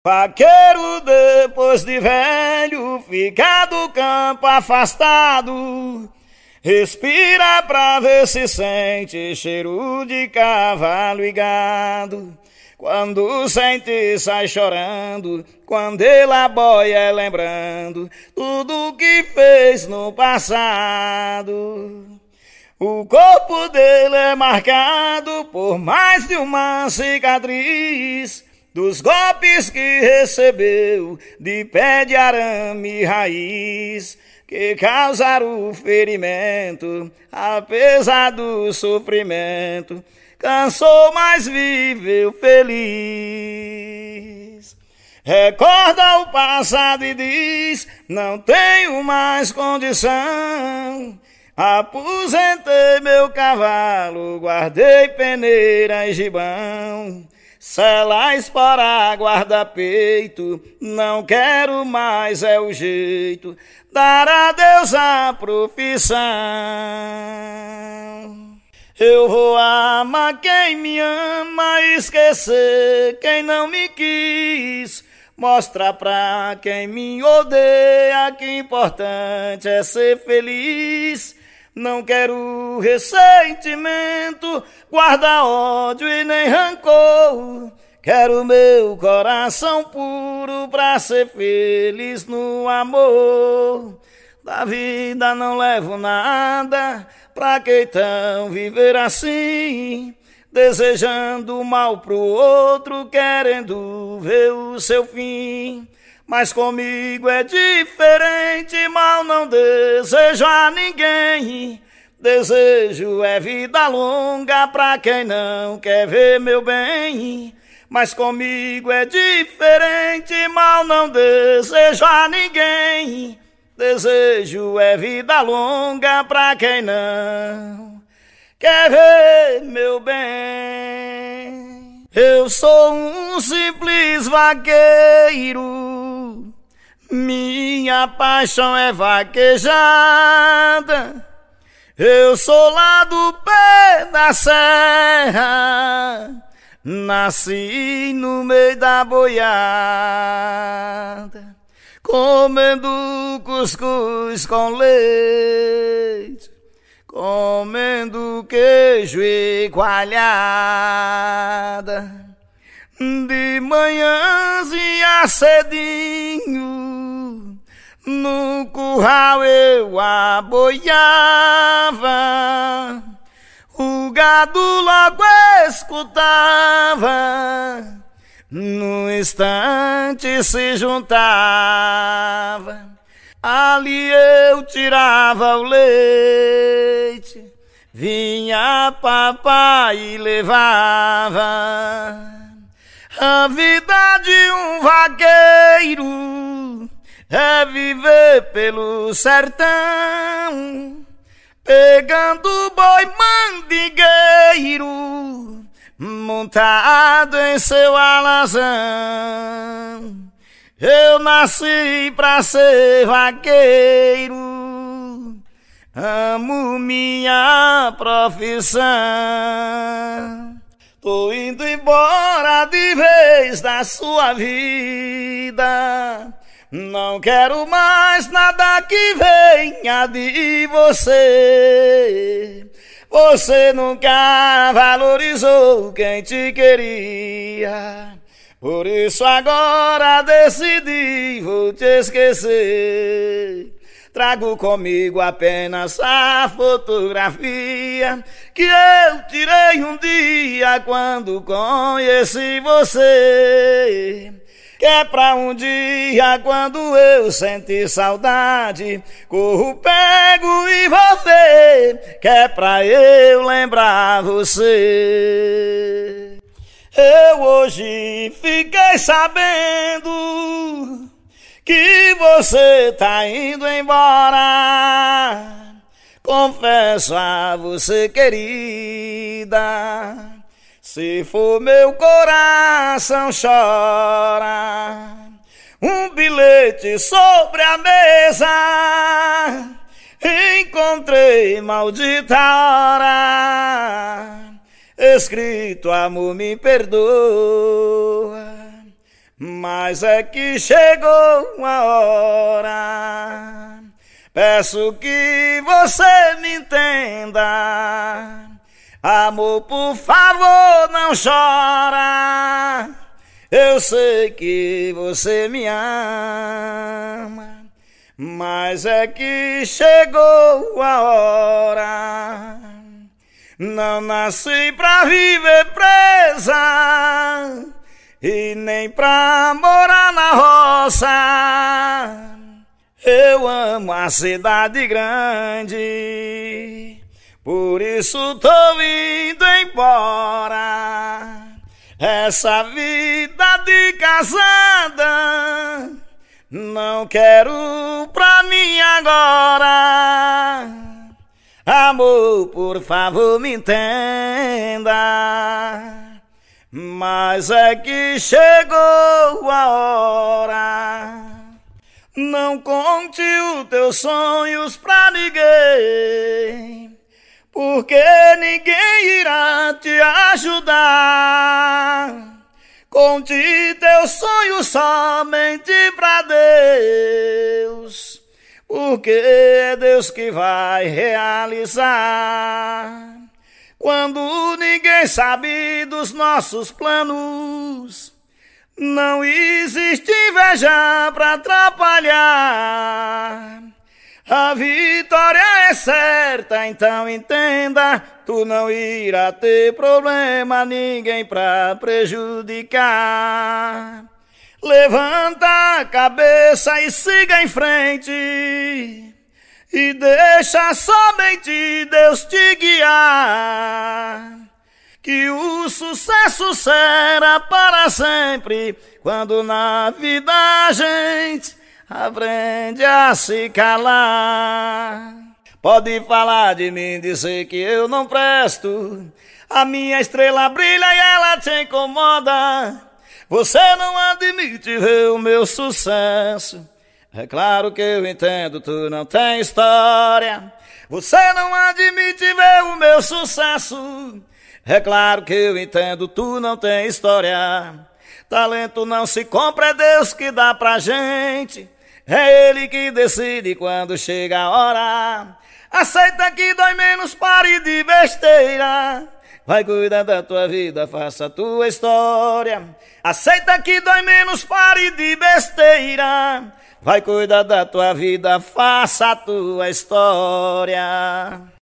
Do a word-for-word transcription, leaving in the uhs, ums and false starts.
Vaqueiro depois de velho fica do campo afastado, respira pra ver se sente cheiro de cavalo e gado. Quando sente sai chorando, quando ele aboia lembrando tudo que fez no passado. O corpo dele é marcado por mais de uma cicatriz, dos golpes que recebeu de pé de arame e raiz, que causaram o ferimento, apesar do sofrimento, cansou, mas viveu feliz. Recorda o passado e diz: não tenho mais condição, aposentei meu cavalo, guardei peneira e gibão, selais para guarda-peito, não quero mais é o jeito, dar a Deus a profissão. Eu vou amar quem me ama, esquecer quem não me quis, mostrar pra quem me odeia que importante é ser feliz. Não quero ressentimento, guarda ódio e nem rancor, quero meu coração puro pra ser feliz no amor. Da vida não levo nada, pra que então viver assim, desejando mal pro outro, querendo ver o seu fim. Mas comigo é diferente, mal não desejo a ninguém, desejo é vida longa pra quem não quer ver meu bem. Mas comigo é diferente, mal não desejo a ninguém, desejo é vida longa pra quem não quer ver meu bem. Eu sou um simples vaqueiro, minha paixão é vaquejada. Eu sou lá do pé da serra, nasci no meio da boiada, comendo cuscuz com leite, comendo queijo e coalhada. De manhãzinha cedinho, no curral eu aboiava, o gado logo escutava, no instante se juntava, ali eu tirava o leite, vinha papai e levava. A vida de um vaqueiro é viver pelo sertão, pegando boi mandingueiro, montado em seu alazão. Eu nasci pra ser vaqueiro, amo minha profissão. Tô indo embora de vez da sua vida, não quero mais nada que venha de você. Você nunca valorizou quem te queria, por isso agora decidi, vou te esquecer. Trago comigo apenas a fotografia que eu tirei um dia quando conheci você, que é pra um dia quando eu sentir saudade, corro, pego e vou ver, que é pra eu lembrar você. Eu hoje fiquei sabendo que você tá indo embora, confesso a você, querida, se for meu coração chora. Um bilhete sobre a mesa, encontrei maldita hora, escrito: amor, me perdoa, mas é que chegou a hora. Peço que você me entenda. Amor, por favor, não chora. Eu sei que você me ama, mas é que chegou a hora. Não nasci pra viver presa e nem pra morar na roça. Eu amo a cidade grande, por isso tô indo embora. Essa vida de casada não quero pra mim agora. Amor, por favor, me entenda, mas é que chegou a hora. Não conte os teus sonhos pra ninguém, porque ninguém irá te ajudar. Conte teus sonhos somente pra Deus, porque é Deus que vai realizar. Quando ninguém sabe dos nossos planos, não existe inveja pra atrapalhar. A vitória é certa, então entenda, tu não irá ter problema, ninguém pra prejudicar. Levanta a cabeça e siga em frente, e deixa somente Deus te guiar. Que o sucesso será para sempre, quando na vida a gente aprende a se calar. Pode falar de mim, dizer que eu não presto, a minha estrela brilha e ela te incomoda. Você não admite ver o meu sucesso, é claro que eu entendo, tu não tem história. Você não admite ver o meu sucesso, é claro que eu entendo, tu não tem história. Talento não se compra, é Deus que dá pra gente, é Ele que decide quando chega a hora. Aceita que dói menos, pare de besteira, vai cuidar da tua vida, faça a tua história. Aceita que dói menos, pare de besteira, vai cuidar da tua vida, faça a tua história.